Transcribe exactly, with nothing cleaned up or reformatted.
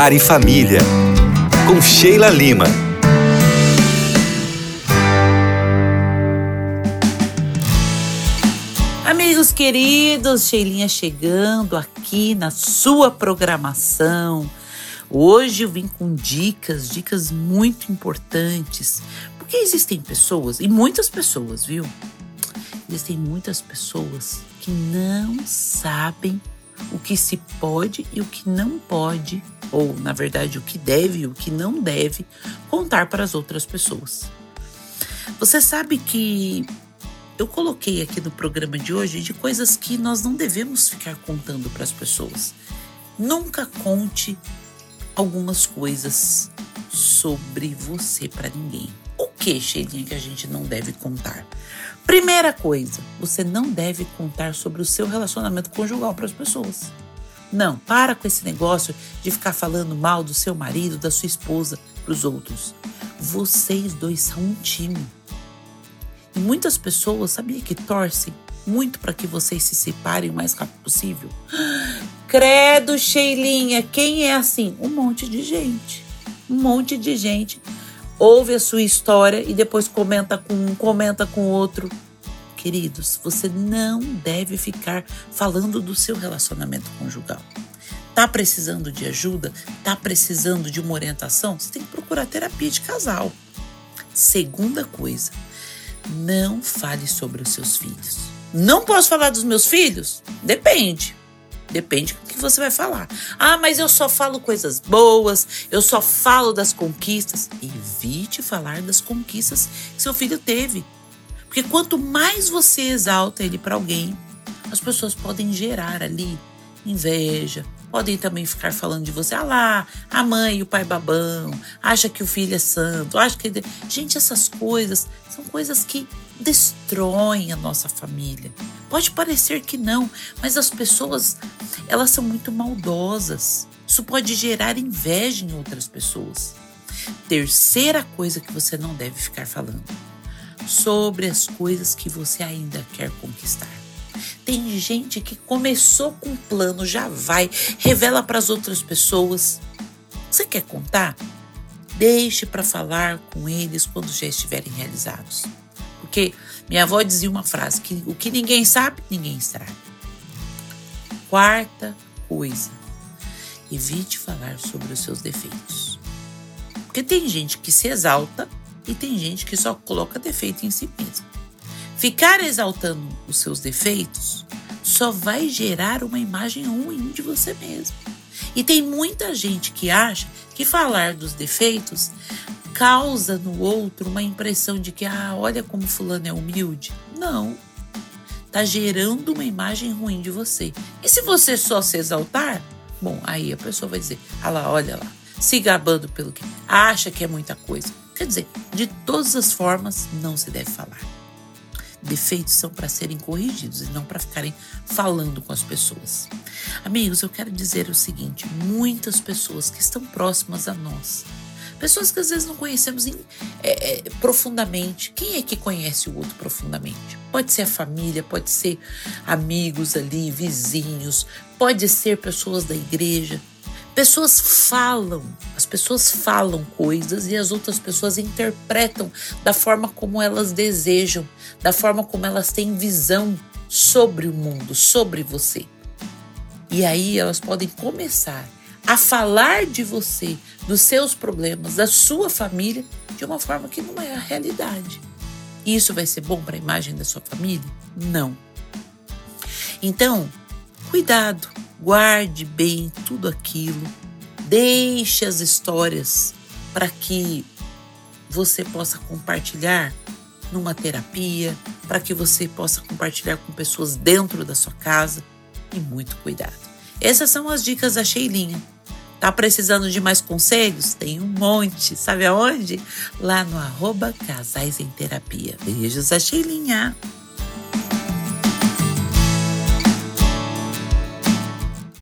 Lar e Família, com Sheila Lima. Amigos queridos, Sheilinha chegando aqui na sua programação. Hoje eu vim com dicas, dicas muito importantes, porque existem pessoas, e muitas pessoas, viu? Existem muitas pessoas que não sabem o que se pode e o que não pode, ou na verdade o que deve e o que não deve contar para as outras pessoas. Você sabe que eu coloquei aqui no programa de hoje de coisas que nós não devemos ficar contando para as pessoas. Nunca conte algumas coisas sobre você para ninguém. O que, Sheilinha, que a gente não deve contar? Primeira coisa, você não deve contar sobre o seu relacionamento conjugal para as pessoas. Não, para com esse negócio de ficar falando mal do seu marido, da sua esposa para os outros. Vocês dois são um time. E muitas pessoas, sabia que torcem muito para que vocês se separem o mais rápido possível? Credo, Sheilinha, quem é assim? Um monte de gente. Um monte de gente ouve a sua história e depois comenta com um, comenta com outro. Queridos, você não deve ficar falando do seu relacionamento conjugal. Tá precisando de ajuda? Tá precisando de uma orientação? Você tem que procurar terapia de casal. Segunda coisa, não fale sobre os seus filhos. Não posso falar dos meus filhos? Depende. Depende do que você vai falar. Ah, mas eu só falo coisas boas, eu só falo das conquistas. Evite falar das conquistas que seu filho teve. Porque quanto mais você exalta ele para alguém, as pessoas podem gerar ali inveja, podem também ficar falando de você. Ah lá, a mãe e o pai babão, acha que o filho é santo, acha que... Gente, essas coisas são coisas que destroem a nossa família. Pode parecer que não, mas as pessoas, elas são muito maldosas. Isso pode gerar inveja em outras pessoas. Terceira coisa que você não deve ficar falando: sobre as coisas que você ainda quer conquistar. Tem gente que começou com um plano, já vai, revela para as outras pessoas. Você quer contar? Deixe para falar com eles quando já estiverem realizados. Porque minha avó dizia uma frase, que o que ninguém sabe, ninguém estraga. Quarta coisa, evite falar sobre os seus defeitos. Porque tem gente que se exalta e tem gente que só coloca defeito em si mesmo. Ficar exaltando os seus defeitos só vai gerar uma imagem ruim de você mesmo. E tem muita gente que acha que falar dos defeitos causa no outro uma impressão de que, ah, olha como fulano é humilde. Não. Tá gerando uma imagem ruim de você. E se você só se exaltar, bom, aí a pessoa vai dizer, ah lá, olha lá, se gabando pelo que acha que é muita coisa. Quer dizer, de todas as formas, não se deve falar. Defeitos são para serem corrigidos e não para ficarem falando com as pessoas. Amigos, eu quero dizer o seguinte, muitas pessoas que estão próximas a nós, pessoas que às vezes não conhecemos em, é, é, profundamente. Quem é que conhece o outro profundamente? Pode ser a família, pode ser amigos ali, vizinhos, pode ser pessoas da igreja. Pessoas falam, as pessoas falam coisas e as outras pessoas interpretam da forma como elas desejam, da forma como elas têm visão sobre o mundo, sobre você. E aí elas podem começar a falar de você, dos seus problemas, da sua família, de uma forma que não é a realidade. E isso vai ser bom para a imagem da sua família? Não. Então, cuidado, guarde bem tudo aquilo, deixe as histórias para que você possa compartilhar numa terapia, para que você possa compartilhar com pessoas dentro da sua casa, e muito cuidado. Essas são as dicas da Sheilinha. Tá precisando de mais conselhos? Tem um monte. Sabe aonde? Lá no arroba Casais em Terapia. Beijos, a Sheilinha.